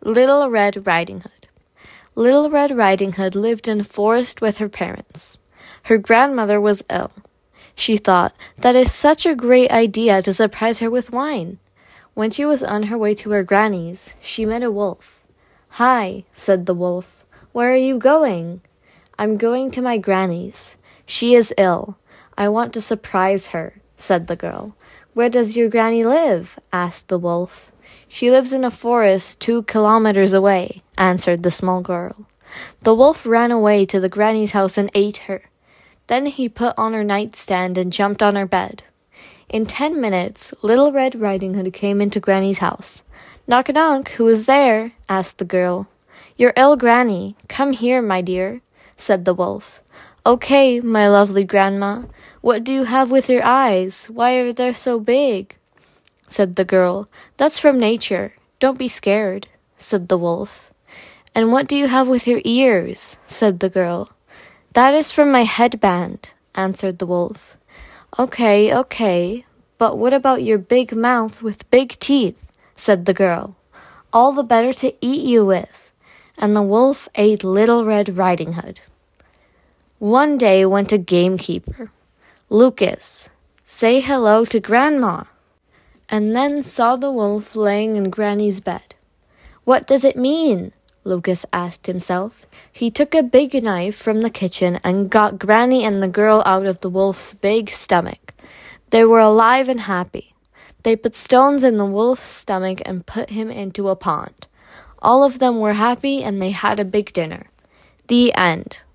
Little Red Riding Hood. Little Red Riding Hood lived in a forest with her parents. Her grandmother was ill. She thought, that is such a great idea to surprise her with wine. When she was on her way to her granny's, she met a wolf. "Hi," said the wolf. "Where are you going?" "I'm going to my granny's. She is ill. I want to surprise her," said the girl. "Where does your granny live?" asked the wolf. "She lives in a forest 2 kilometers away," answered the small girl. The wolf ran away to the granny's house and ate her. Then he put on her nightstand and jumped on her bed. In 10 minutes, Little Red Riding Hood came into Granny's house. "Knock, knock, who is there?" asked the girl. "Your ill Granny. Come here, my dear," said the wolf. "Okay, my lovely grandma. What do you have with your eyes? Why are they so big?" said the girl. "That's from nature. Don't be scared," said the wolf. "And what do you have with your ears?" said the girl. "That is from my headband," answered the wolf. Okay, but what about your big mouth with big teeth?" said the girl. "All the better to eat you with." And the wolf ate Little Red Riding Hood. One day went a gamekeeper. "Lucas, say hello to Grandma," and then saw the wolf laying in Granny's bed. "What does it mean?" Lucas asked himself. He took a big knife from the kitchen and got Granny and the girl out of the wolf's big stomach. They were alive and happy. They put stones in the wolf's stomach and put him into a pond. All of them were happy and they had a big dinner. The end.